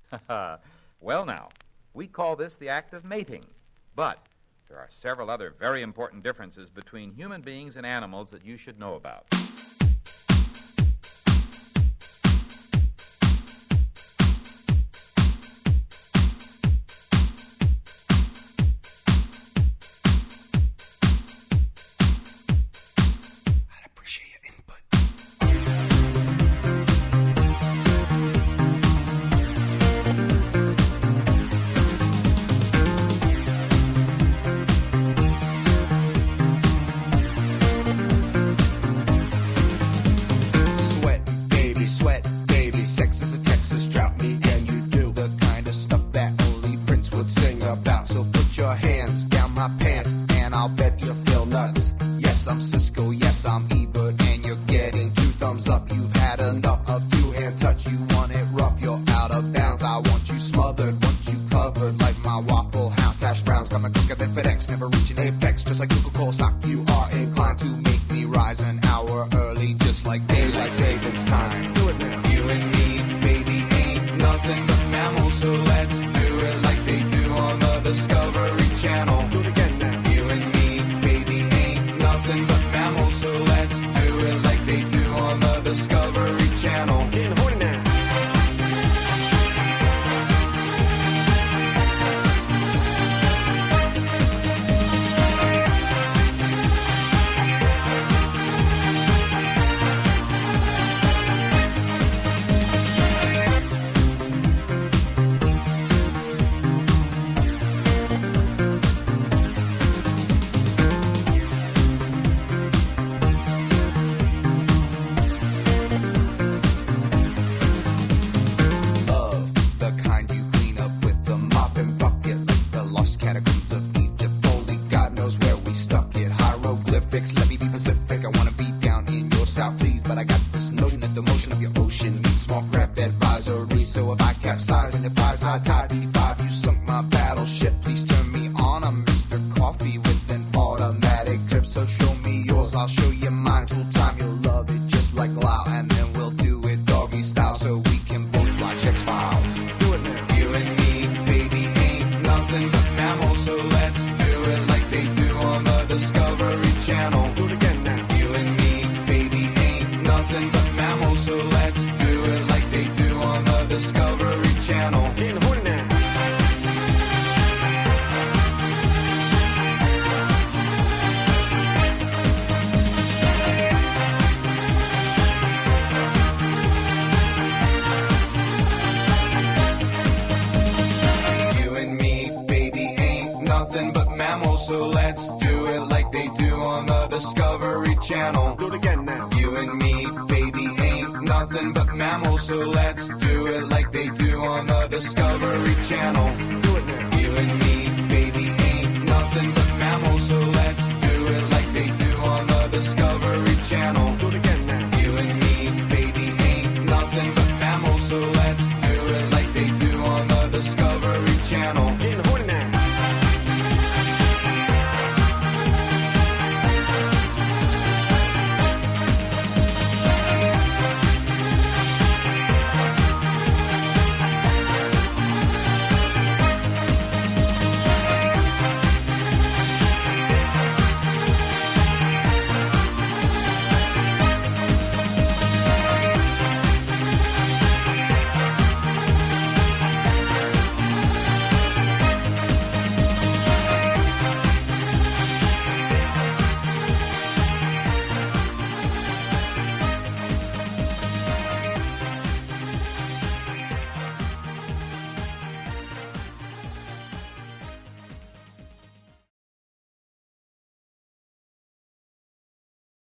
Well, now, we call this the act of mating. But there are several other very important differences between human beings and animals that you should know about. So let's do it like they do on the Discovery Channel. Do it again now. You and me, baby, ain't nothing but mammals, so let's do